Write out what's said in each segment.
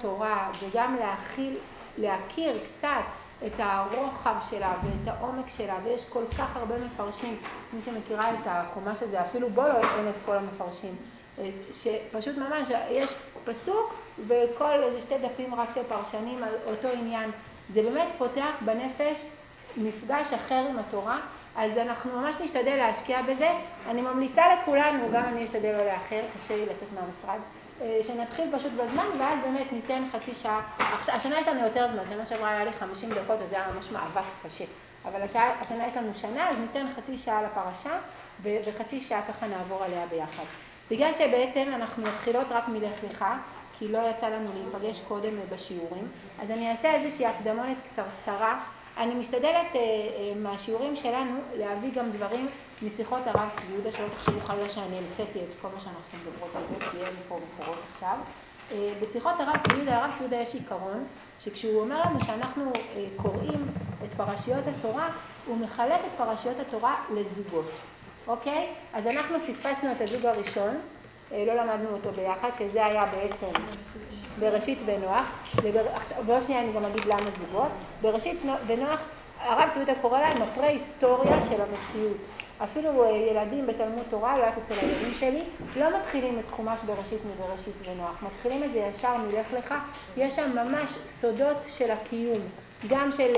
התורה וגם להכיר קצת את הרוחב שלה ואת העומק שלה, ויש כל כך הרבה מפרשים, מי שמכירה את החומש הזה, אפילו בו לא אין את כל המפרשים, שפשוט ממש יש פסוק וכל איזה 2 דפים רק של פרשנים על אותו עניין. זה באמת פותח בנפש מפגש אחר עם התורה, אז אנחנו ממש נשתדל להשקיע בזה. אני ממליצה לכולנו, גם אני אשתדל לא לאחר, קשה לי לצאת מהמשרד, שנתחיל פשוט בזמן, ואז באמת ניתן חצי שעה. השנה יש לנו יותר זמן, שנה שעברה היה לי 50 דקות, אז זה היה ממש מאבק קשה. אבל השנה יש לנו שנה, אז ניתן חצי שעה לפרשה, וחצי שעה ככה נעבור עליה ביחד. בגלל שבעצם אנחנו מתחילות רק מלך לך, כי לא יצא לנו להיפגש קודם בשיעורים, אז אני אעשה איזושהי הקדמונת קצרצרה. אני משתדלת מהשיעורים שלנו להביא גם דברים משיחות הרב צבי יהודה, שלא תחשבו חלילה שאני המצאתי את כל מה שאנחנו מדברות על זה, כי אין לי פה מקורות עכשיו. בשיחות הרב צבי יהודה יש עיקרון, שכשהוא אומר לנו שאנחנו קוראים את פרשיות התורה, הוא מחלק את פרשיות התורה לזוגות. אוקיי? אז אנחנו פספסנו את הזוג הראשון, לא למדנו אותו ביחד, שזה היה בעצם בראשית ונוח. ועוד שנייה אני גם אגיד למה זוגות. בראשית ונוח, הרב צבי יהודה קורא להם הפרה-היסטוריה של המציאות. אפילו ילדים בתלמוד תורה, לא הייתי אצל הילדים שלי, לא מתחילים את חומש בראשית מבראשית ונוח. מתחילים את זה ישר מלך לך. יש שם ממש סודות של הקיום, גם של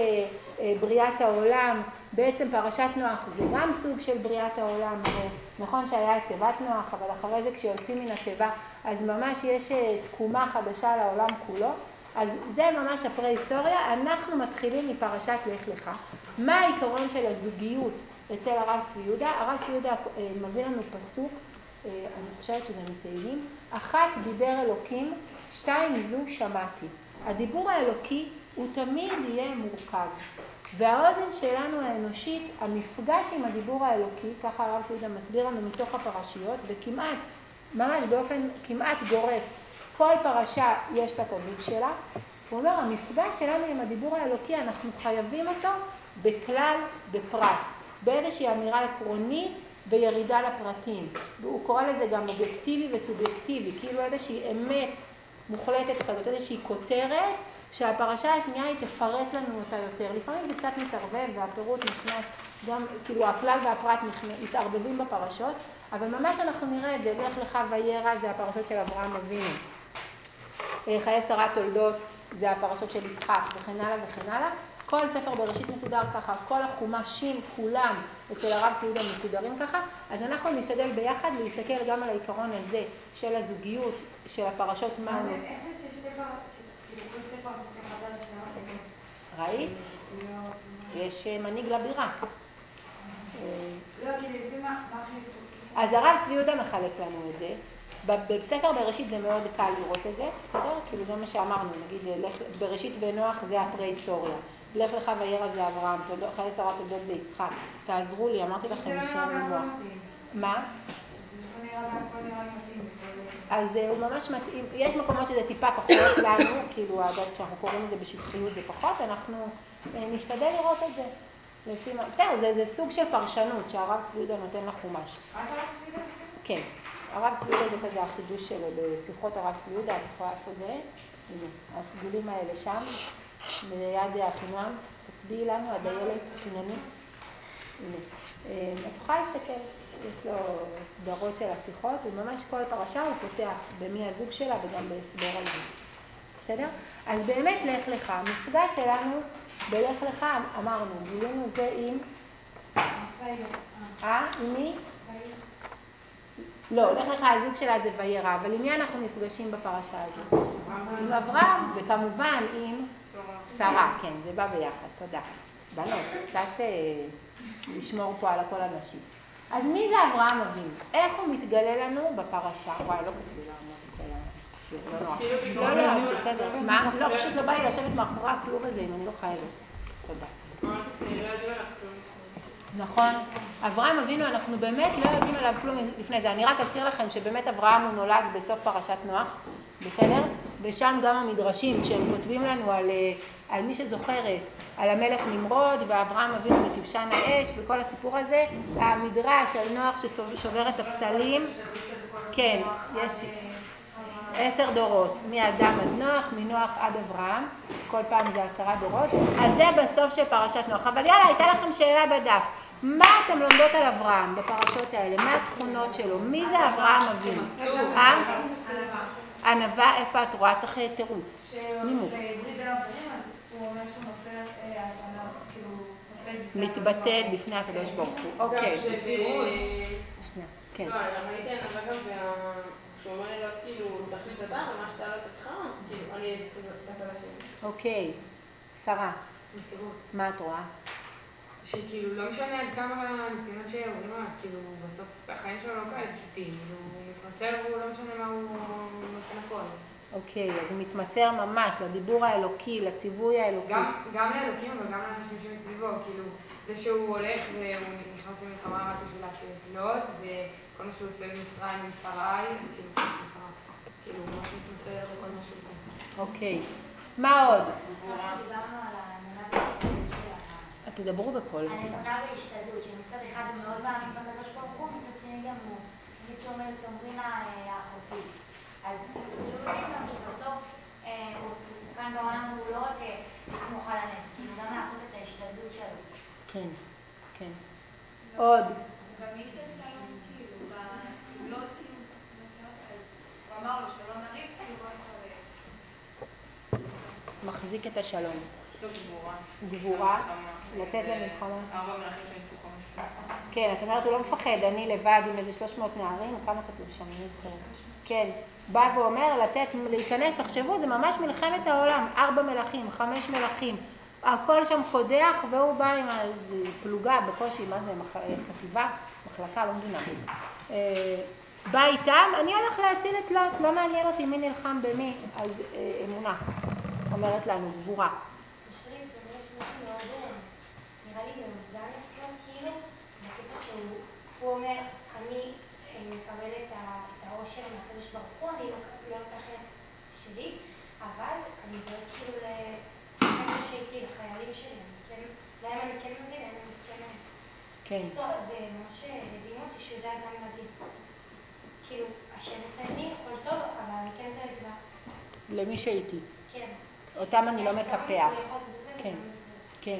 בריאת העולם. בעצם פרשת נוח זה גם סוג של בריאת העולם. נכון שהיה את תיבת נוח, אבל אחרי זה כשיוצאים מן התיבה, אז ממש יש תקומה חדשה לעולם כולו. אז זה ממש הפרה-היסטוריה. אנחנו מתחילים מפרשת לך לך. מה העיקרון של הזוגיות אצל הרב צבי יהודה? הרב צבי יהודה מביא לנו פסוק, אני חושבת שזה מתהילים, 1 דיבר אלוקים, 2 זו שמעתי. הדיבור האלוקי הוא תמיד יהיה מורכב. והאוזן שלנו האנושית, המפגש עם הדיבור האלוקי, ככה הרב צבי יהודה מסביר לנו מתוך הפרשיות, וכמעט, ממש באופן כמעט גורף, כל פרשה יש את הזוג שלה. הוא אומר, המפגש שלנו עם הדיבור האלוקי, אנחנו חייבים אותו בכלל, בפרט, באיזושהי אמירה עקרונית וירידה לפרטים. והוא קורא לזה גם אובייקטיבי וסובייקטיבי, כאילו איזושהי אמת מוחלטת כזאת, איזושהי כותרת, שהפרשה השנייה היא תפרט לנו אותה יותר. לפעמים זה קצת מתערבב והפירוט נכנס, גם כאילו הכלל והפרט מתערבבים בפרשות, אבל ממש אנחנו נראה את זה, לך לך וירא, זה הפרשות של אברהם אבינו. חיי שרה תולדות, זה הפרשות של יצחק, וכן הלאה וכן הלאה. כל ספר בראשית מסודר ככה, כל החומשים כולם אצל הרב צבי יהודה מסודרים ככה, אז אנחנו נשתדל ביחד להסתכל גם על העיקרון הזה של הזוגיות, של הפרשות מה הוא. איך זה ששתי פרשות של חדר השלמות? ראית? יש מנהיג לבירה. לא, כי לפי מה... אז הרב צבי יהודה מחלק לנו את זה. בספר בראשית זה מאוד קל לראות את זה, בסדר? כאילו זה מה שאמרנו, נגיד בראשית ונוח זה הפרה-היסטוריה. לך לך וירא זה אברהם, חיי שרה תולדות זה יצחק. תעזרו לי, אמרתי לכם שם נוח. מה? אז הוא ממש מתאים, יש מקומות שזה טיפה פחות לנו, כאילו כשאנחנו קוראים את זה בשטחיות זה פחות, אנחנו נשתדל לראות את זה. בסדר, זה סוג של פרשנות שהרב צבי יהודה נותן לחומש. כן, הרב צבי יהודה זה כזה החידוש שלו בשיחות הרב צבי יהודה, את יכולה איפה זה? הנה, הסגולים האלה שם, ליד החינם, תצביעי לנו, הדיילת חיננית. הנה, את יכולה להסתכל, יש לו סדרות של השיחות, וממש כל פרשה הוא פותח במי הזוג שלה וגם בהסבר על זה. בסדר? אז באמת לך לך, המפגש שלנו בלך לך, אמרנו, גילינו זה עם... עם מי? לא, לך לך הזוג שלה זה וירא, אבל עם מי אנחנו נפגשים בפרשה הזאת? עם אברהם, וכמובן עם שרה, כן, זה בא ביחד, תודה. בנות, קצת לשמור פה על הכל אנשים. אז מי זה אברהם אבינו? איך הוא מתגלה לנו בפרשה? וואי, לא כתבו לה, לא, בסדר. מה? לא, פשוט לא בא לי לשבת מאחורי הכלוב הזה אם אני לא חייבת. תודה. נכון. אברהם אבינו, אנחנו באמת לא יודעים עליו כלום לפני זה. אני רק אזכיר לכם שבאמת אברהם הוא נולד בסוף פרשת נוח, בסדר? ושם גם המדרשים, כשהם כותבים לנו על מי שזוכרת, על המלך נמרוד ואברהם אבינו בתבשן האש וכל הסיפור הזה, המדרש על נוח ששובר את הפסלים, כן, יש... 10 דורות, מאדם עד נוח, מנוח עד אברהם, כל פעם זה 10 דורות, אז זה בסוף של פרשת נוח. אבל יאללה, הייתה לכם שאלה בדף, מה אתם לומדות על אברהם בפרשות האלה? מה התכונות שלו? מי זה אברהם אבינו? ענווה, איפה את רואה? צריך תירוץ. נימוק. הוא אומר שהוא נופל, כאילו, מתבטל בפני הקדוש ברוך הוא. אוקיי. שנייה. כן. לא, ראיתי ענווה גם כשהוא אומר להיות כאילו תכלית אדם, ומה שאתה לא תבחר, אז כאילו, אני בצד השני. אוקיי. שרה, מסירות. מה את רואה? שכאילו לא משנה עד כמה ניסיונות שעוברים עליו, כאילו בסוף החיים שלו לא כאלה פשוטים, הוא מתמסר והוא לא משנה מה הוא נותן הכל. אוקיי, אז הוא מתמסר ממש לדיבור האלוקי, לציווי האלוקי. גם לאלוקים אבל גם לאנשים שמסביבו, כאילו זה שהוא הולך והוא נכנס למלחמה רק בשביל להציל את לוט, וכל מה שהוא עושה במצרים עם שרי, אז כאילו קצת עם שרה, כאילו הוא ממש מתמסר לכל מה שהוא עושה. אוקיי, מה עוד? דיברנו על האמונה וההשתדלות של תדברו בקול. האמונה וההשתדלות, שמצד אחד הוא מאוד מאמין בקדוש ברוך הוא, מצד שני גם הוא, נגיד שאומר תאמרינה אחותי. אז כאילו מבין גם שבסוף הוא כאן בעולם והוא לא רק לסמוך על הנס, כאילו גם לעשות את ההשתדלות שלו. כן, כן. עוד. גם איש של שלום, כאילו, בפעולות, כאילו, כמו שאמרת, אז הוא אמר לו שלא נריב, כאילו, בוא נתראה. מחזיק את השלום. לא גבורה. גבורה, לצאת למלחמה. 4 מלכים שניצחו 5. כן, את אומרת, הוא לא מפחד, אני לבד עם איזה 300 נערים, כמה כתוב שם, אני זוכרת. כן, בא ואומר, לצאת, להיכנס, תחשבו, זה ממש מלחמת העולם, 4 מלכים, 5 מלכים, הכל שם קודח, והוא בא עם הפלוגה בקושי, מה זה, חטיבה, מחלקה, לא מבינה. בא איתם, אני הולך להציל את לוט, לא מעניין אותי מי נלחם במי, אז אמונה, אומרת לנו, גבורה. אשרי, יש משהו מאוד, נראה לי מאוזן אצלו, כאילו, בקטע שהוא אומר, אני מקבל את העושר מהקדוש ברוך הוא, אני לא לוקח את שלי, אבל אני דואג כאילו לחבר'ה שהייתי, לחיילים שלי, להם אני כן מבין, להם אני כן מבין. כן. זה ממש הדהים אותי שהוא יודע גם להגיד, כאילו, השם נותן לי, הכל טוב, אבל אני כן דואג לה. למי שהייתי. כן. אותם אני לא מקפח. כן, כן.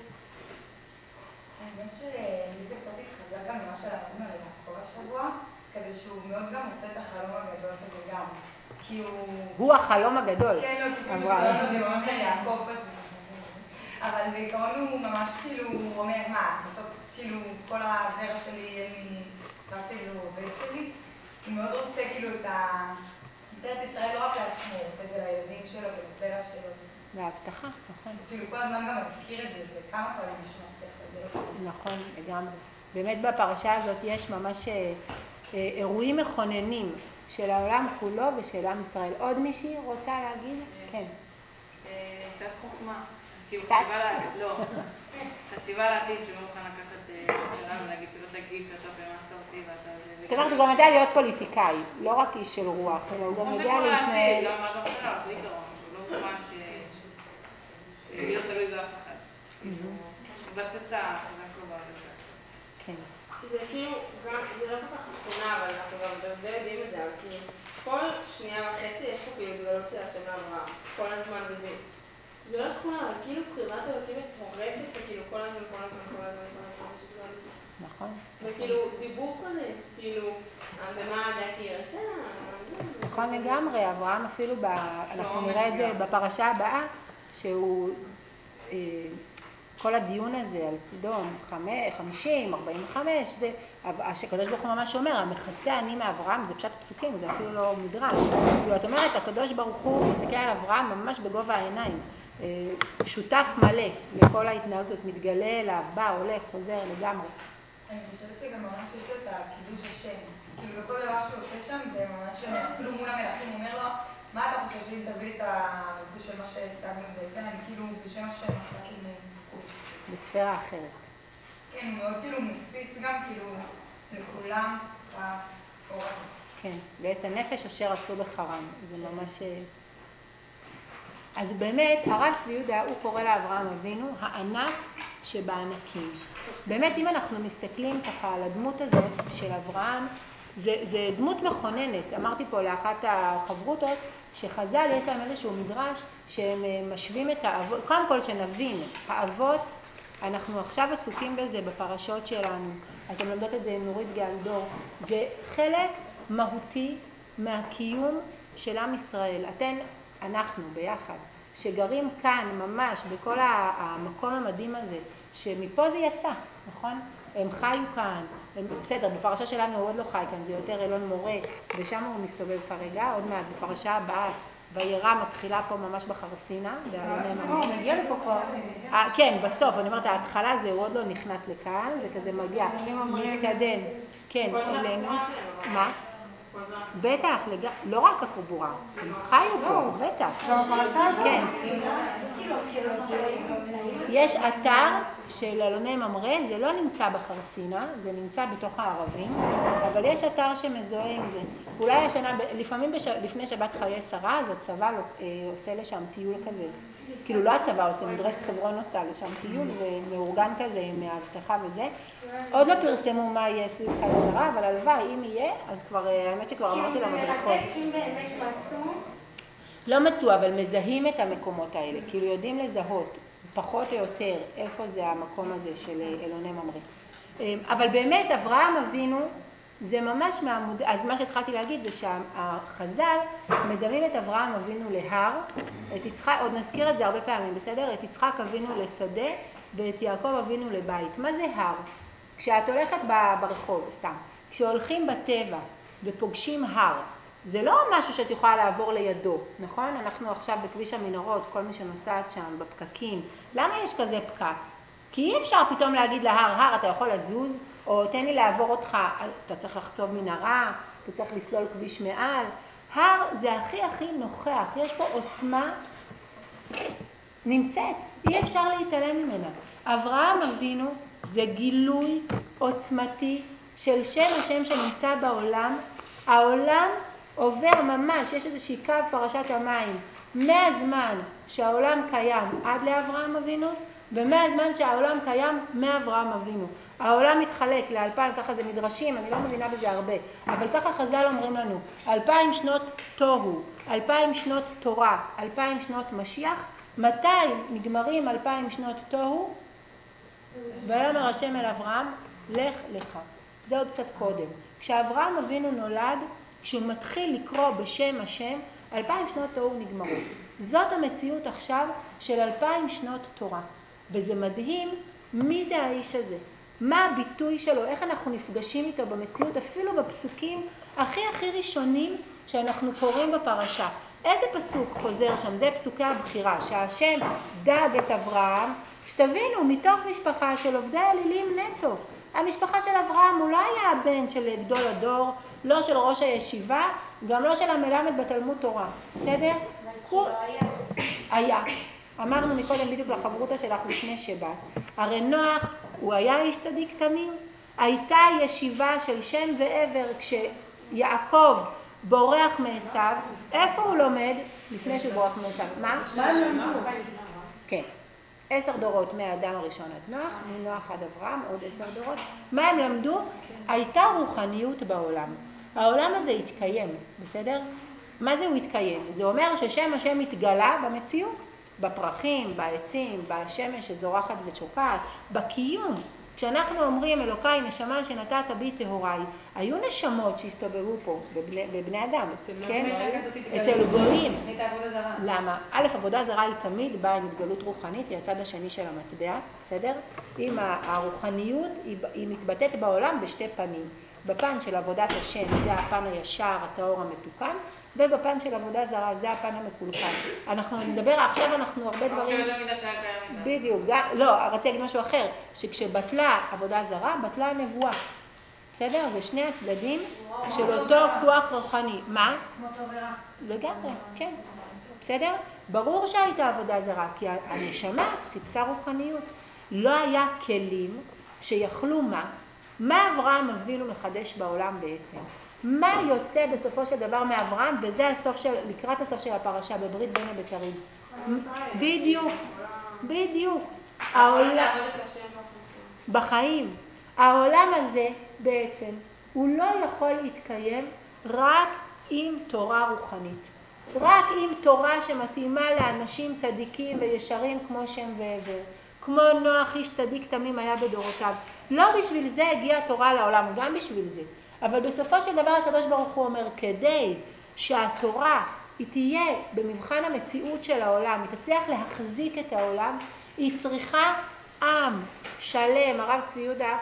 האמת שלי זה קצת התחבר גם ממה שלמדנו על יעקב השבוע, כזה שהוא מאוד גם מוצא את החלום הגדול כזה גם. כי הוא החלום הגדול. כן, לא, כאילו שלנו זה ממש על יעקב פשוט. אבל בעיקרון הוא ממש כאילו, הוא אומר מה, בסוף כאילו כל הזרע שלי אין לי רק כאילו עובד שלי. הוא מאוד רוצה כאילו את ארץ ישראל לא רק לעצמו, הוא רוצה את זה לילדים שלו ולזרע שלו. להבטחה, נכון. כאילו כל הזמן גם מזכיר את זה, זה כמה פעמים נשמע ככה, נכון, לגמרי. באמת בפרשה הזאת יש ממש אירועים מכוננים של העולם כולו ושל עם ישראל. עוד מישהי רוצה להגיד? כן. קצת חוכמה. כאילו קצת? חשיבה לעתיד שלא מוכן לקחת שאלה ולהגיד שלא תגיד שאתה פרנסת אותי ואתה... זאת אומרת, הוא גם יודע להיות פוליטיקאי, לא רק איש של רוח, אלא הוא גם יודע להתנהל... גם מה אתה חושב עליו, זה עיקרון, שהוא לא מוכן להיות תלוי באף אחד. הוא מבסס את החזק שלו בעולם. כן. זה כאילו, זה לא כל כך תכונה, אבל אנחנו גם די יודעים את זה, אבל כאילו, כל שנייה וחצי יש פה כאילו התגלות של השם לאברהם, כל הזמן וזה. זה לא תכונה, אבל כאילו בחירת אלוקים מטורפת, שכאילו כל הזמן שכאילו על זה. נכון. וכאילו דיבור כזה, כאילו, במה דעתי ירשה? נכון לגמרי, אברהם אפילו, אנחנו נראה את זה בפרשה הבאה, שהוא, כל הדיון הזה על סדום, 50, 45, זה, שקדוש ברוך הוא ממש אומר, המכסה אני מאברהם, זה פשט פסוקים, זה אפילו לא מדרש. זאת אומרת, הקדוש ברוך הוא מסתכל על אברהם ממש בגובה העיניים, שותף מלא לכל ההתנהלות, מתגלה אליו, בא, הולך, חוזר לגמרי. אני חושבת שגם ממש יש לו את הקידוש השם. כאילו בכל דבר שהוא עושה שם זה ממש, אפילו מול המלאכים הוא אומר לו, מה אתה חושב שאם תביא לי את המלכות של מה שהשגנו זה, אני כאילו בשם השם אחת עם חוש. בספירה אחרת. כן, הוא מאוד כאילו מפיץ גם כאילו לכולם באור הזה. כן, ואת הנפש אשר עשו בחרם, זה ממש... אז באמת, הרב צבי יהודה הוא קורא לאברהם אבינו הענק שבענקים. באמת, אם אנחנו מסתכלים ככה על הדמות הזאת של אברהם, זה דמות מכוננת. אמרתי פה לאחת החברותות, שחז"ל יש להם איזשהו מדרש שהם משווים את האבות, קודם כל שנבין, האבות, אנחנו עכשיו עסוקים בזה בפרשות שלנו, אתם לומדות את זה עם נורית גאלדור, זה חלק מהותי מהקיום של עם ישראל. אנחנו ביחד, שגרים כאן ממש בכל המקום המדהים הזה, שמפה זה יצא, נכון? הם חיו כאן, בסדר, בפרשה שלנו הוא עוד לא חי כאן, זה יותר אלון מורה, ושם הוא מסתובב כרגע, עוד מעט, בפרשה הבאה, וירא מתחילה פה ממש בחרסינה, הוא מגיע לפה כבר. כן, בסוף, אני אומרת, ההתחלה זה, הוא עוד לא נכנס לכאן, זה כזה מגיע, מתקדם, כן, אלינו, מה? בטח, לא רק הקבורה, הם חיו פה, בטח, כן. יש אתר של אלוני ממרא, זה לא נמצא בחרסינה, זה נמצא בתוך הערבים, אבל יש אתר שמזוהה עם זה. אולי השנה, לפעמים לפני שבת חיי שרה, אז הצבא עושה לשם טיול כזה. כאילו לא הצבא עושה, מדרשת חברון עושה לשם טיול ומאורגן כזה עם האבטחה וזה. עוד לא פרסמו מה יהיה סביב חיי שרה, אבל הלוואי, אם יהיה, אז כבר, האמת שכבר אמרתי למדריכות. אם באמת מצאו? לא מצאו, אבל מזהים את המקומות האלה, כאילו יודעים לזהות פחות או יותר איפה זה המקום הזה של אלוני ממרא. אבל באמת אברהם אבינו זה ממש אז מה שהתחלתי להגיד זה שהחז"ל מדמים את אברהם אבינו להר, את יצחק, עוד נזכיר את זה הרבה פעמים, בסדר? את יצחק אבינו לשדה ואת יעקב אבינו לבית. מה זה הר? כשאת הולכת ברחוב, סתם, כשהולכים בטבע ופוגשים הר, זה לא משהו שאת יכולה לעבור לידו, נכון? אנחנו עכשיו בכביש המנהרות, כל מי שנוסעת שם, בפקקים. למה יש כזה פקק? כי אי אפשר פתאום להגיד להר, הר, אתה יכול לזוז, או תן לי לעבור אותך, אתה צריך לחצוב מנהרה, אתה צריך לסלול כביש מעל. הר זה הכי נוכח, יש פה עוצמה נמצאת, אי אפשר להתעלם ממנה. אברהם אבינו זה גילוי עוצמתי של שם השם שנמצא בעולם. העולם עובר ממש, יש איזושהי קו פרשת המים, מהזמן שהעולם קיים עד לאברהם אבינו, ומהזמן שהעולם קיים מאברהם אבינו. העולם מתחלק ל2000, ככה זה מדרשים, אני לא מבינה בזה הרבה, אבל ככה חז"ל אומרים לנו, 2000 שנות תוהו, 2000 שנות תורה, 2000 שנות משיח, מתי נגמרים 2000 שנות תוהו? ויאמר השם אל אברהם, לך לך. זה עוד קצת קודם. כשאברהם אבינו נולד, כשהוא מתחיל לקרוא בשם השם, 2000 שנות תוהו נגמרו. זאת המציאות עכשיו של 2000 שנות תורה. וזה מדהים מי זה האיש הזה. מה הביטוי שלו, איך אנחנו נפגשים איתו במציאות, אפילו בפסוקים הכי ראשונים שאנחנו קוראים בפרשה. איזה פסוק חוזר שם? זה פסוקי הבחירה, שהשם דאג את אברהם, שתבינו, מתוך משפחה של עובדי אלילים נטו. המשפחה של אברהם הוא לא היה הבן של גדול הדור, לא של ראש הישיבה, גם לא של המלמד בתלמוד תורה. בסדר? היה. אמרנו מקודם בדיוק לחברותה שלך לפני שבת. הרי נוח הוא היה איש צדיק תמים. הייתה ישיבה של שם ועבר כשיעקב בורח מעשיו. איפה הוא לומד? לפני שהוא בורח מעשיו. מה? כן. 10 דורות מהאדם הראשון עד נוח, מנוח עד אברהם, עוד 10 דורות. מה הם למדו? הייתה רוחניות בעולם. העולם הזה התקיים, בסדר? מה זה הוא התקיים? זה אומר ששם השם התגלה במציאות, בפרחים, בעצים, בשמש שזורחת ושוקעת, בקיום. כשאנחנו אומרים אלוקיי נשמה שנתת בי טהוריי, היו נשמות שהסתובבו פה בבני אדם, כן? אצל גויים. למה? א', עבודה זרה היא תמיד באה עם התגלות רוחנית, היא הצד השני של המטבע, בסדר? עם הרוחניות היא מתבטאת בעולם בשתי פנים. בפן של עבודת השם זה הפן הישר, הטהור המתוקן, ובפן של עבודה זרה זה הפן המקולקל. אנחנו נדבר, עכשיו אנחנו הרבה דברים... בדיוק, לא, רציתי להגיד משהו אחר, שכשבטלה עבודה זרה, בטלה הנבואה. בסדר? זה שני הצדדים של אותו כוח רוחני. מה? כמו טוב ורע. לגמרי, כן. בסדר? ברור שהייתה עבודה זרה, כי הנשמה חיפשה רוחניות. לא היה כלים שיכלו מה? מה אברהם אבינו מחדש בעולם בעצם? מה יוצא בסופו של דבר מאברהם? וזה לקראת הסוף של הפרשה, בברית בין הבתרים. בדיוק. בחיים. העולם הזה בעצם הוא לא יכול להתקיים רק עם תורה רוחנית. רק עם תורה שמתאימה לאנשים צדיקים וישרים כמו שם ועבר. כמו נוח איש צדיק תמים היה בדורותיו. לא בשביל זה הגיעה התורה לעולם, גם בשביל זה. אבל בסופו של דבר הקדוש ברוך הוא אומר, כדי שהתורה היא תהיה במבחן המציאות של העולם, היא תצליח להחזיק את העולם, היא צריכה עם שלם. הרב צבי יהודה,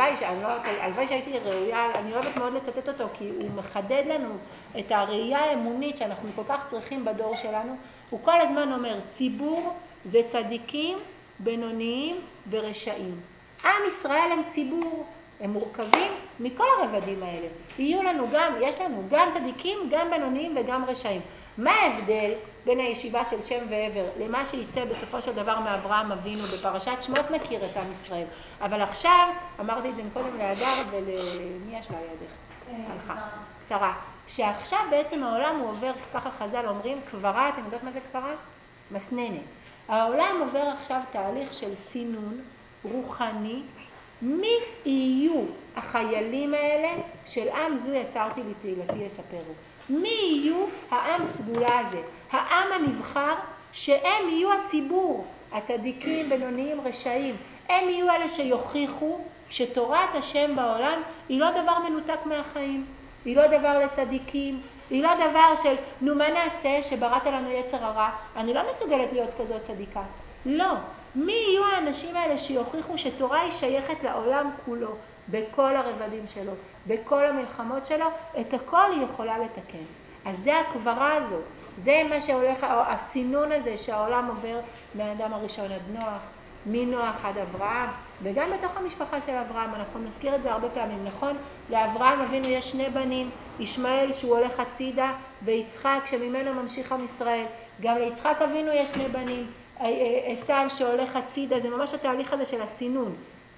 הלוואי שהייתי ראויה, אני אוהבת מאוד לצטט אותו, כי הוא מחדד לנו את הראייה האמונית שאנחנו כל כך צריכים בדור שלנו. הוא כל הזמן אומר, ציבור זה צדיקים, בינוניים ורשעים. עם ישראל הם ציבור, הם מורכבים מכל הרבדים האלה. יהיו לנו גם, יש לנו גם צדיקים, גם בינוניים וגם רשעים. מה ההבדל בין הישיבה של שם ועבר למה שיצא בסופו של דבר מאברהם אבינו? בפרשת שמות נכיר את עם ישראל. אבל עכשיו, אמרתי את זה קודם להדר ולמי יש לידך? שרה. שעכשיו בעצם העולם הוא עובר, ככה חז"ל אומרים, קברה, אתם יודעות מה זה קברה? מסננת. העולם עובר עכשיו תהליך של סינון רוחני. מי יהיו החיילים האלה של עם זו יצרתי לתהילתי יספרו? מי יהיו העם סגולה הזה? העם הנבחר שהם יהיו הציבור, הצדיקים, בינוניים, רשעים. הם יהיו אלה שיוכיחו שתורת השם בעולם היא לא דבר מנותק מהחיים. היא לא דבר לצדיקים, היא לא דבר של נו מה נעשה שבראת לנו יצר הרע, אני לא מסוגלת להיות כזאת צדיקה. לא. מי יהיו האנשים האלה שיוכיחו שתורה היא שייכת לעולם כולו, בכל הרבדים שלו, בכל המלחמות שלו, את הכל היא יכולה לתקן. אז זה הקברה הזו, זה מה שהולך, הסינון הזה שהעולם עובר מהאדם הראשון עד נוח, מנוח עד אברהם, וגם בתוך המשפחה של אברהם, אנחנו נזכיר את זה הרבה פעמים, נכון? לאברהם אבינו יש שני בנים, ישמעאל שהוא הולך הצידה, ויצחק שממנו ממשיך עם ישראל. גם ליצחק אבינו יש שני בנים, עשיו שהולך הצידה, זה ממש התהליך הזה של הסינון.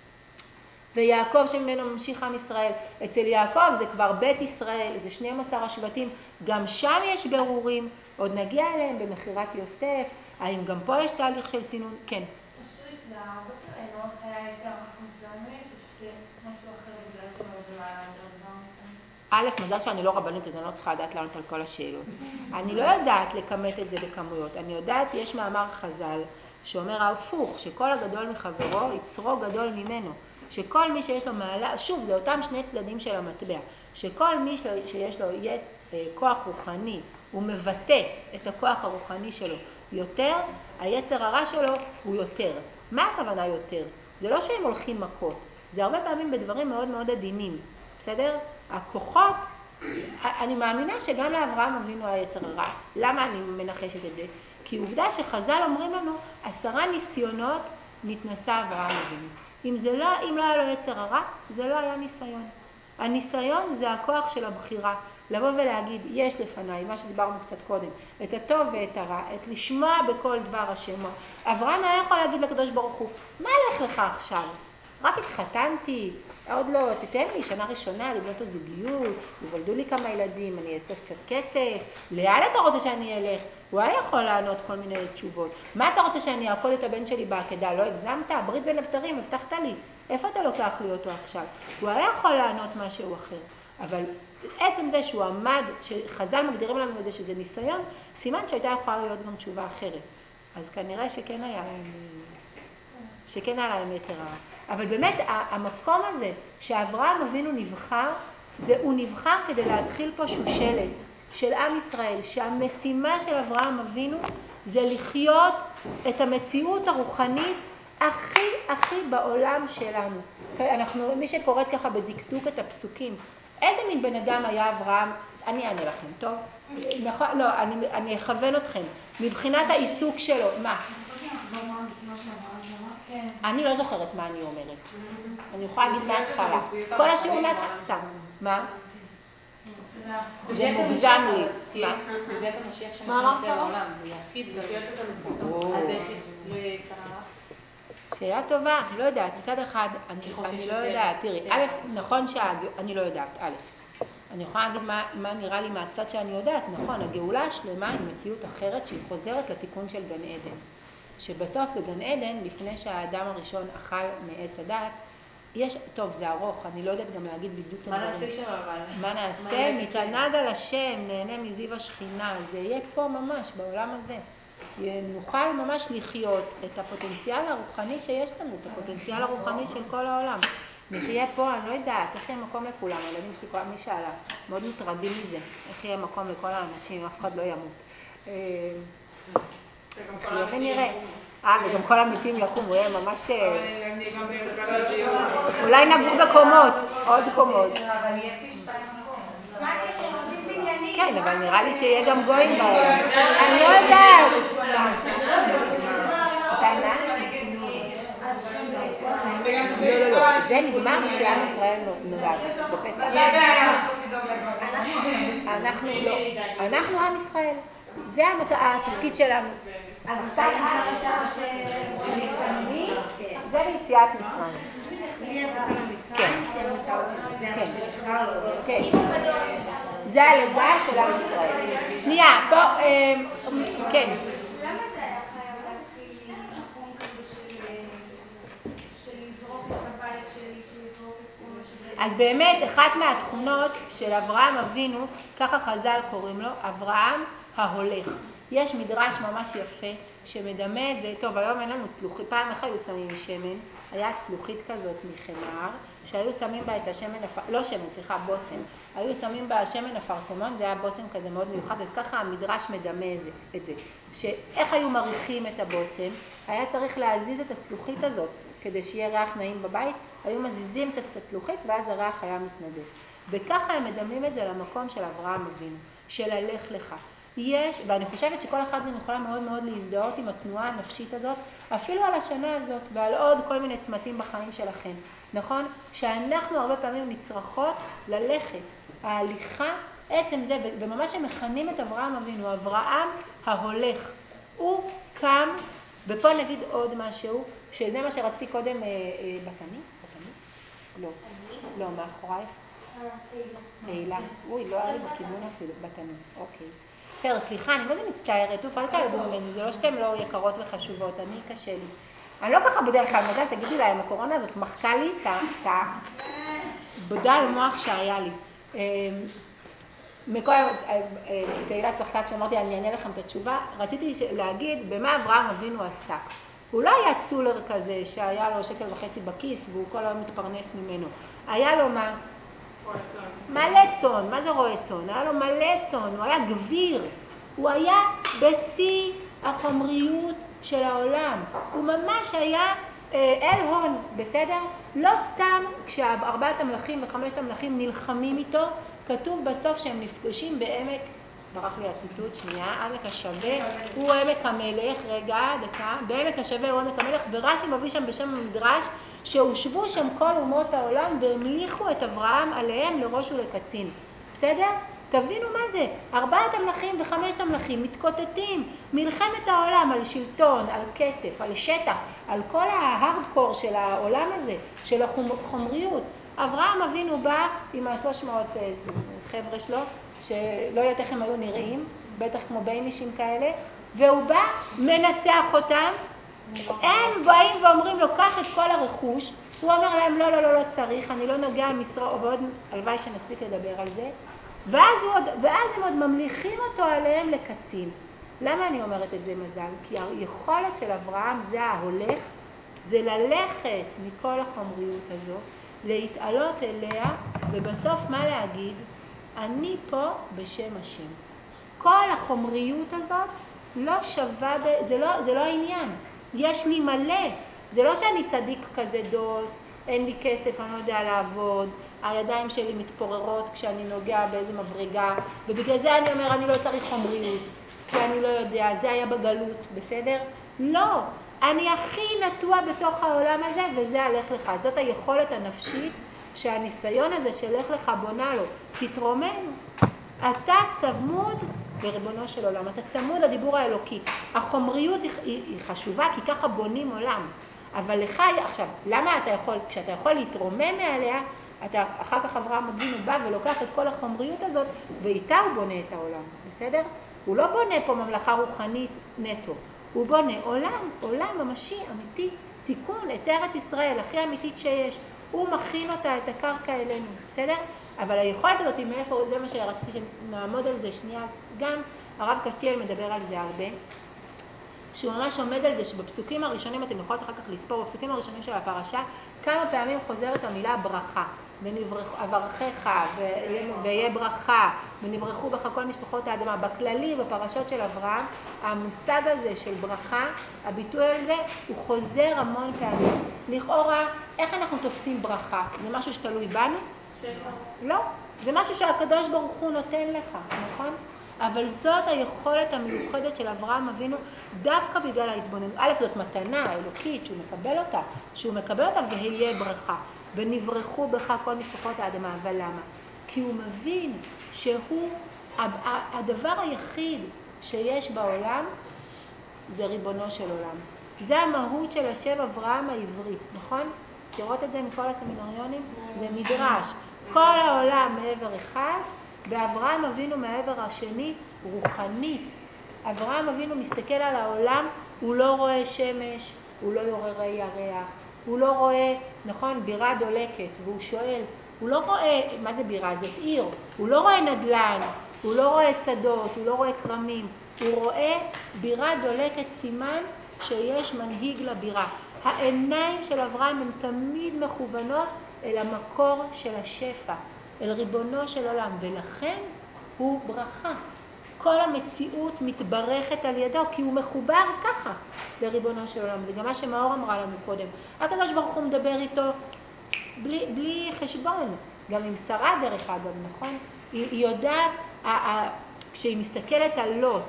ויעקב שממנו ממשיך עם ישראל. אצל יעקב זה כבר בית ישראל, זה 12 השבטים, גם שם יש ברורים, עוד נגיע אליהם במחירת יוסף, האם גם פה יש תהליך של סינון? כן. פשוט להרבות שלנו היה יצר מוסלמי, שזה משהו אחר בגלל שזה לא היה יותר דבר. מזל שאני לא רבנית, אז אני לא צריכה לדעת לענות על כל השאלות. אני לא יודעת לכמת את זה בכמויות. אני יודעת, יש מאמר חז"ל שאומר ההפוך, שכל הגדול מחברו יצרו גדול ממנו. שכל מי שיש לו מעלה, שוב, זה אותם שני צדדים של המטבע, שכל מי שיש לו כוח רוחני, הוא מבטא את הכוח הרוחני שלו יותר, היצר הרע שלו הוא יותר. מה הכוונה יותר? זה לא שהם הולכים מכות, זה הרבה פעמים בדברים מאוד מאוד עדינים, בסדר? הכוחות, אני מאמינה שגם לאברהם אבינו היצר הרע. למה אני מנחשת את זה? כי עובדה שחז"ל אומרים לנו, 10 ניסיונות נתנסה אברהם אבינו. אם לא היה לו יצר הרע, זה לא היה ניסיון. הניסיון זה הכוח של הבחירה. לבוא ולהגיד, יש לפניי, מה שדיברנו קצת קודם, את הטוב ואת הרע, את לשמוע בכל דבר השמו. אברהם היה יכול להגיד לקדוש ברוך הוא, מה הלך לך עכשיו? רק התחתנתי, עוד לא, תתן לי שנה ראשונה לבנות את הזוגיות, יוולדו לי כמה ילדים, אני אאסוף קצת כסף, לאן אתה רוצה שאני אלך? הוא היה יכול לענות כל מיני תשובות. מה אתה רוצה שאני אעקוד את הבן שלי בעקדה? לא הגזמת? ברית בין הבתרים, הבטחת לי. איפה אתה לוקח לי אותו עכשיו? הוא היה יכול לענות משהו אחר. אבל עצם זה שהוא עמד, שחז"ל מגדירים לנו את זה שזה ניסיון, סימן שהייתה יכולה להיות גם תשובה אחרת. אז כנראה שכן היה להם יצר הרע. אבל באמת המקום הזה שאברהם אבינו נבחר, הוא נבחר כדי להתחיל פה שושלת של עם ישראל, שהמשימה של אברהם אבינו זה לחיות את המציאות הרוחנית הכי בעולם שלנו. מי שקוראת ככה בדקדוק את הפסוקים, איזה מין בן אדם היה אברהם? אני אענה לכם, טוב? נכון, לא, אני אכוון אתכם. מבחינת העיסוק שלו, מה? אני לא זוכרת מה אני אומרת. אני יכולה להגיד מההתחלה. כל השיעור מההתחלה, סתם. מה? זה מוגזם לי. מה? בביאת המשיח שמחנך לעולם, זה יחיד לחיות את המציאות. אז איך לא יהיה יצר הרע? שאלה טובה, לא יודעת. מצד אחד, אני לא יודעת. תראי, א', נכון שאני לא יודעת, א'. אני יכולה להגיד מה נראה לי מהקצת שאני יודעת. נכון, הגאולה השלמה היא מציאות אחרת שהיא חוזרת לתיקון של גן עדן. שבסוף בגן עדן, לפני שהאדם הראשון אכל מעץ הדת, יש, טוב, זה ארוך, אני לא יודעת גם להגיד בדיוק את הדברים. מה נעשה שם אבל? מה נעשה? נתענג על השם, נהנה מזיו השכינה, זה יהיה פה ממש, בעולם הזה. נוכל ממש לחיות את הפוטנציאל הרוחני שיש לנו, את הפוטנציאל הרוחני של כל העולם. נחיה פה, אני לא יודעת, איך יהיה מקום לכולם, הילדים שלי, כל מי שאלה, מאוד מוטרדים מזה, איך יהיה מקום לכל האנשים, אף אחד לא ימות. נחיה ונראה. וגם כל המתים יקומו, יהיה ממש... אולי נגור בקומות, עוד קומות. אבל יהיה פי 2 מקום. מה הקשר? עושים בניינים. כן, אבל נראה לי שיהיה גם גויים בהם. אני לא יודעת. לא, זה נגמר כשעם ישראל נולד, בפסח. אנחנו עם ישראל. זה התפקיד שלנו. אז מתי נגמר השלב שמסיימים? זה ביציאת מצרים. מיציאת מצרים, סיימו את העושים. זה מה שנבחר לו. כן. זה הלידה של עם ישראל. שנייה, בוא, כן. למה זה היה חייב להתחיל מקום כזה של לזרוק את הבית שלי, של לזרוק את כל מה שזה? אז באמת, אחת מהתכונות של אברהם אבינו, ככה חז"ל קוראים לו, אברהם ההולך. יש מדרש ממש יפה שמדמה את זה, טוב, היום אין לנו צלוחית, פעם איך היו שמים שמן? היה צלוחית כזאת מחמר, שהיו שמים בה את השמן, לא שמן, סליחה, בוסם. היו שמים בה שמן אפרסמון, זה היה בוסם כזה מאוד מיוחד, אז ככה המדרש מדמה את זה. שאיך היו מריחים את הבוסם? היה צריך להזיז את הצלוחית הזאת, כדי שיהיה ריח נעים בבית, היו מזיזים קצת את הצלוחית, ואז הריח היה מתנדב. וככה הם מדמים את זה למקום של אברהם אבינו, של הלך לך. יש, ואני חושבת שכל אחד מהם יכולה מאוד מאוד להזדהות עם התנועה הנפשית הזאת, אפילו על השנה הזאת ועל עוד כל מיני צמתים בחיים שלכם. נכון? שאנחנו הרבה פעמים נצרכות ללכת. ההליכה, עצם זה, וממש הם מכנים את אברהם אבינו, אברהם ההולך. הוא קם, ופה נגיד עוד משהו, שזה מה שרציתי קודם, בתני? לא. לא, מאחורייך? תהילה. אוי, לא היה לי בכיוון אפילו, בתני. אוקיי. בסדר, סליחה, אני מה זה מצטערת? אל תעלבו ממני, זה לא שאתם לא יקרות וחשובות, אני קשה לי. אני לא ככה בדרך כלל, מזל, תגידי להם, הקורונה הזאת מחתה לי את הבודל מוח שהיה לי. תהילה צחקה כשאמרתי, אני אענה לכם את התשובה, רציתי להגיד במה אברהם אבינו עסק. הוא לא היה צולר כזה שהיה לו 1.5 שקל בכיס והוא כל היום מתפרנס ממנו. היה לו מה? מלא צאן, מה זה רועה צאן? היה לו מלא צאן, הוא היה גביר, הוא היה בשיא החומריות של העולם, הוא ממש היה אל הון, בסדר? לא סתם כש4 המלכים ו5 המלכים נלחמים איתו, כתוב בסוף שהם נפגשים בעמק, ברח לי הציטוט, שנייה, עמק השווה, הוא עמק המלך, רגע, דקה, בעמק השווה הוא עמק המלך, ורש"י מביא שם בשם המדרש, שהושבו שם כל אומות העולם והמליכו את אברהם עליהם לראש ולקצין. בסדר? תבינו מה זה, 4 המלכים ו5 המלכים מתקוטטים, מלחמת העולם על שלטון, על כסף, על שטח, על כל ההארדקור של העולם הזה, של החומריות. אברהם אבינו בא עם 300 חבר'ה שלו, שלא יודעת איך הם היו נראים, בטח כמו ביינישים כאלה, והוא בא, מנצח אותם, הם באים ואומרים לו, קח את כל הרכוש, הוא אומר להם, לא, לא, לא, לא צריך, אני לא נוגע משרה, ועוד הלוואי שנספיק לדבר על זה, ואז הם עוד ממליכים אותו עליהם לקצין. למה אני אומרת את זה, מזל? כי היכולת של אברהם, זה ההולך, זה ללכת מכל החומריות הזאת, להתעלות אליה, ובסוף מה להגיד? אני פה בשם השם. כל החומריות הזאת לא שווה, זה לא העניין. יש לי מלא. זה לא שאני צדיק כזה דוס, אין לי כסף, אני לא יודע לעבוד, הידיים שלי מתפוררות כשאני נוגע באיזה מברגה, ובגלל זה אני אומר, אני לא צריך חומריות, כי אני לא יודע, זה היה בגלות, בסדר? לא. אני הכי נטוע בתוך העולם הזה, וזה הלך לך. זאת היכולת הנפשית שהניסיון הזה שלך לך בונה לו. תתרומם. אתה צמוד לריבונו של עולם, אתה צמוד לדיבור האלוקי. החומריות היא חשובה, כי ככה בונים עולם. אבל לך, עכשיו, למה אתה יכול, כשאתה יכול להתרומם מעליה, אתה אחר כך אברהם אבינו בא ולוקח את כל החומריות הזאת, ואיתה הוא בונה את העולם, בסדר? הוא לא בונה פה ממלכה רוחנית נטו. הוא בונה עולם ממשי, אמיתי, תיקון את ארץ ישראל, הכי אמיתית שיש. הוא מכין אותה, את הקרקע אלינו, בסדר? אבל היכולת הזאת היא מאיפה, זה מה שרציתי שנעמוד על זה שנייה, גם הרב קשתיאל מדבר על זה הרבה, שהוא ממש עומד על זה שבפסוקים הראשונים, אתם יכולות אחר כך לספור, בפסוקים הראשונים של הפרשה, כמה פעמים חוזרת המילה ברכה, אברכך ויהיה ברכה, ונברחו בך כל משפחות האדמה. בכללי, בפרשות של אברהם, המושג הזה של ברכה, הביטוי על זה, הוא חוזר המון פעמים. לכאורה, איך אנחנו תופסים ברכה? זה משהו שתלוי בנו? לא, זה משהו שהקדוש ברוך הוא נותן לך, נכון? אבל זאת היכולת המיוחדת של אברהם אבינו, דווקא בגלל ההתבוננות. א', זאת מתנה אלוקית שהוא מקבל אותה ויהיה ברכה. ונברחו בך כל משפחות האדמה. אבל למה? כי הוא מבין שהוא, הדבר היחיד שיש בעולם זה ריבונו של עולם. זה המהות של השם אברהם העברי, נכון? תראות את זה מכל הסמינריונים? זה מדרש. כל העולם מעבר אחד, ואברהם אבינו מעבר השני רוחנית. אברהם אבינו מסתכל על העולם, הוא לא רואה שמש, הוא לא יורר ירח, הוא לא רואה, נכון, בירה דולקת, והוא שואל, הוא לא רואה, מה זה בירה? זאת עיר, הוא לא רואה נדלן, הוא לא רואה שדות, הוא לא רואה קרמים, הוא רואה בירה דולקת, סימן שיש מנהיג לבירה. העיניים של אברהם הן תמיד מכוונות אל המקור של השפע, אל ריבונו של עולם, ולכן הוא ברכה. כל המציאות מתברכת על ידו, כי הוא מחובר ככה לריבונו של עולם. זה גם מה שמאור אמרה לנו קודם. הקדוש ברוך הוא מדבר איתו בלי חשבון, גם עם שרה דרך אגב, נכון? היא יודעת, כשהיא מסתכלת על לוט,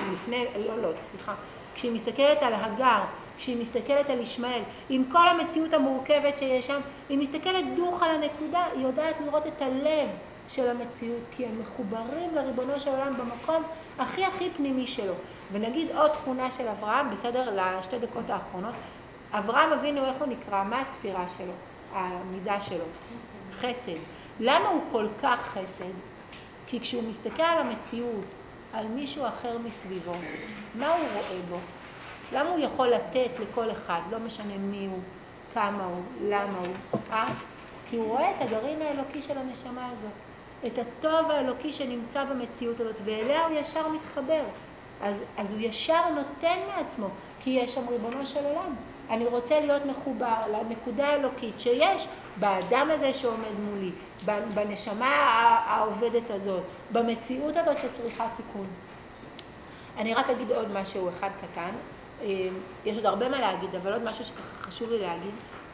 כשהיא מסתכלת על הגר, כשהיא מסתכלת על ישמעאל, עם כל המציאות המורכבת שיש שם, היא מסתכלת דוך על הנקודה, היא יודעת לראות את הלב של המציאות, כי הם מחוברים לריבונו של עולם במקום הכי פנימי שלו. ונגיד עוד תכונה של אברהם, בסדר, לשתי דקות האחרונות, אברהם אבינו, איך הוא נקרא? מה הספירה שלו? המידה שלו? חסד. למה הוא כל כך חסד? כי כשהוא מסתכל על המציאות, על מישהו אחר מסביבו, מה הוא רואה בו? למה הוא יכול לתת לכל אחד? לא משנה מי הוא, כמה הוא, למה הוא. כי הוא רואה את הגרעין האלוקי של הנשמה הזאת. את הטוב האלוקי שנמצא במציאות הזאת, ואליה הוא ישר מתחבר. אז הוא ישר נותן מעצמו, כי יש שם ריבונו של עולם. אני רוצה להיות מחובר לנקודה האלוקית שיש באדם הזה שעומד מולי, בנשמה העובדת הזאת, במציאות הזאת שצריכה תיקון. אני רק אגיד עוד משהו אחד קטן, יש עוד הרבה מה להגיד, אבל עוד משהו שככה חשוב לי להגיד,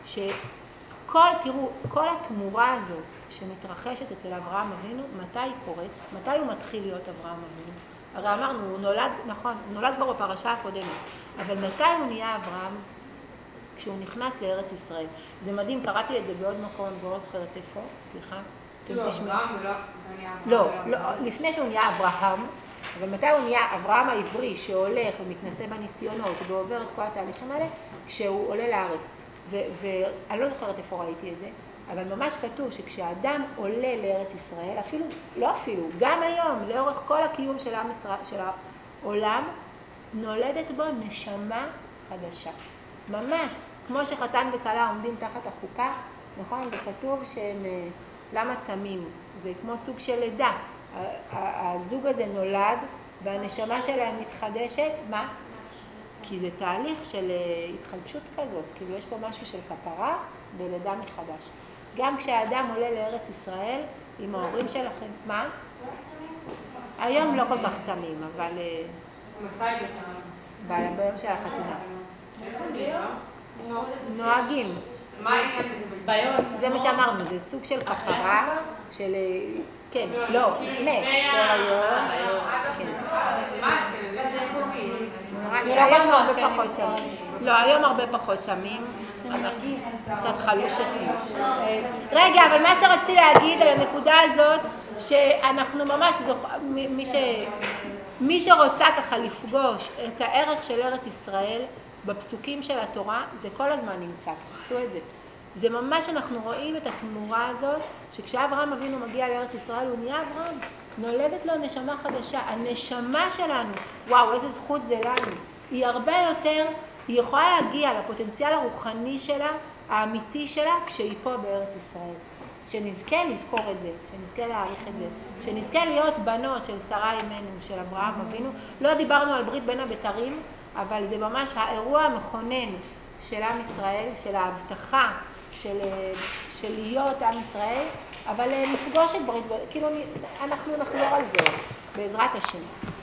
תראו, כל התמורה הזאת שמתרחשת אצל אברהם אבינו, מתי היא קורית? מתי הוא מתחיל להיות אברהם אבינו? הרי אמרנו, הוא נולד, נכון, הוא נולד כבר בפרשה הקודמת, אבל מתי הוא נהיה אברהם? כשהוא נכנס לארץ ישראל. זה מדהים, קראתי את זה בעוד מקום, אני לא זוכרת איפה, סליחה. לא, אברהם לא, לפני שהוא נהיה אברהם, אבל מתי הוא נהיה אברהם העברי שהולך ומתנסה בניסיונות ועובר את כל התהליכים האלה, כשהוא עולה לארץ. ואני לא זוכרת איפה ראיתי את זה, אבל ממש כתוב שכשהאדם עולה לארץ ישראל, גם היום, לאורך כל הקיום של עם ישראל, של העולם, נולדת בו נשמה חדשה. ממש, כמו שחתן וכלה עומדים תחת החופה, נכון? וכתוב שהם, למה צמים? זה כמו סוג של לידה. הזוג הזה נולד והנשמה שלהם מתחדשת, מה? כי זה תהליך של התחדשות כזאת, כאילו יש פה משהו של כפרה ולידה מחדש. גם כשהאדם עולה לארץ ישראל, עם ההורים שלכם, מה? היום לא כל כך צמים, אבל ביום של החתונה. נוהגים. זה מה שאמרנו, זה סוג של כפרה, של... כן, לא, לפני, כל היום. היום הרבה פחות צמים. לא, היום הרבה פחות צמים. אנחנו קצת חלושסים. רגע, אבל מה שרציתי להגיד על הנקודה הזאת, שאנחנו ממש, מי שרוצה ככה לפגוש את הערך של ארץ ישראל, בפסוקים של התורה, זה כל הזמן נמצא, תחפשו את זה. זה ממש אנחנו רואים את התמורה הזאת, שכשאברהם אבינו מגיע לארץ ישראל, הוא נהיה אברהם, נולדת לו נשמה חדשה. הנשמה שלנו, וואו, איזה זכות זה לנו. היא הרבה יותר, היא יכולה להגיע לפוטנציאל הרוחני שלה האמיתי שלה כשהיא פה בארץ ישראל. שנזכה לזכור את זה, שנזכה להעריך את זה, שנזכה להיות בנות של שרה אימנו, של אברהם אבינו. לא דיברנו על ברית בין הבתרים, אבל זה ממש האירוע המכונן של עם ישראל, של ההבטחה, של להיות עם ישראל, אבל נפגוש את ברית, כאילו אנחנו נחזור על זה בעזרת השם.